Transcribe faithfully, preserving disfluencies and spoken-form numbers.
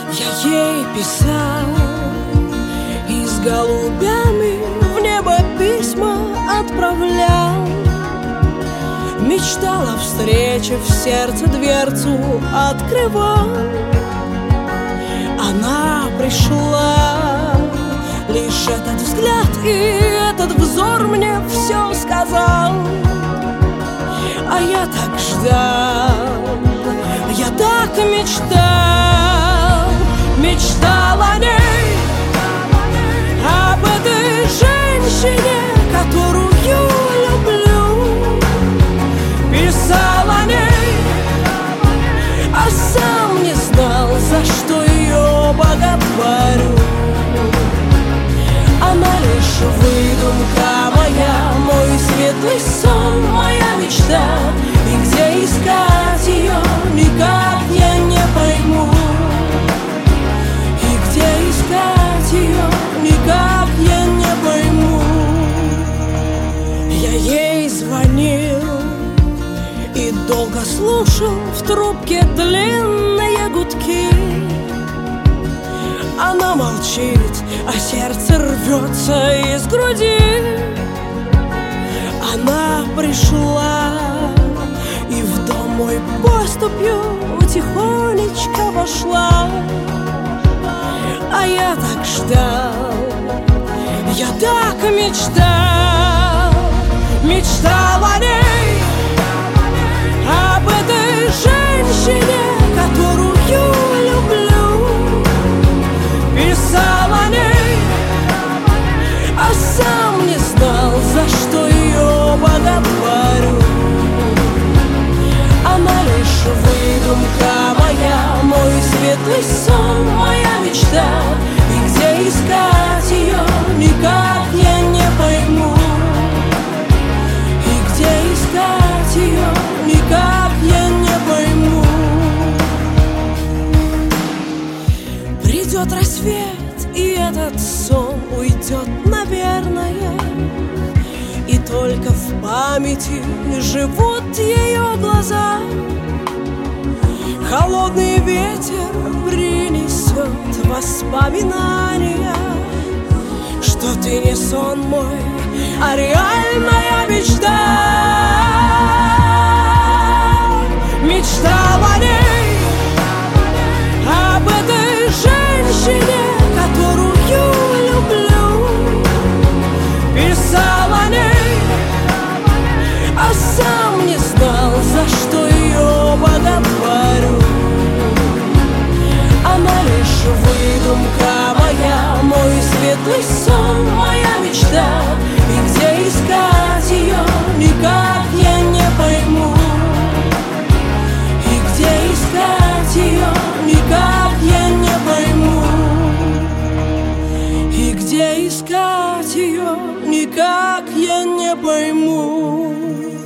Я ей писал и с голубями в небо письма отправлял. Мечтал о встрече, в сердце дверцу открывал. Она пришла, лишь этот взгляд и этот взор мне все сказал. А я так ждал, я так мечтал, мечтал о ней, об этой женщине, которую люблю. Писал о ней, а сам не знал, за что ее боготворю. Она лишь выдумка моя, мой светлый сон, моя мечта. И где искать ее, никак я не пойму. И где искать ее, никак я не пойму. Я ей звонил и долго слушал в трубке длинные гудки. Она молчит, а сердце рвется из груди. Она пришла и в дом мой поступью тихонечко вошла. А я так ждал, я так мечтал, мечтал о ней, об этой женщине, которую люблю. Писал о ней, а сам не знал, за что ее боготворю. Она лишь выдумка моя, мой светлый сон, моя мечта. И где искать ее, никак я не пойму. И где искать ее, никак я не пойму. Придет рассвет, и этот сон уйдет, наверное. И только в памяти живут ее глаза. Холодный ветер принесет воспоминания, что ты не сон мой, а реальная мечта. Мечтал о ней, об этой женщине, которую люблю. Писал о ней, а сам не знал, за что ее боготворю. Она лишь выдумка моя, мой светлый сон, моя мечта. И где искать ее, никак я не пойму. И где искать ее, никак я не пойму. И где искать ее, никак я не пойму.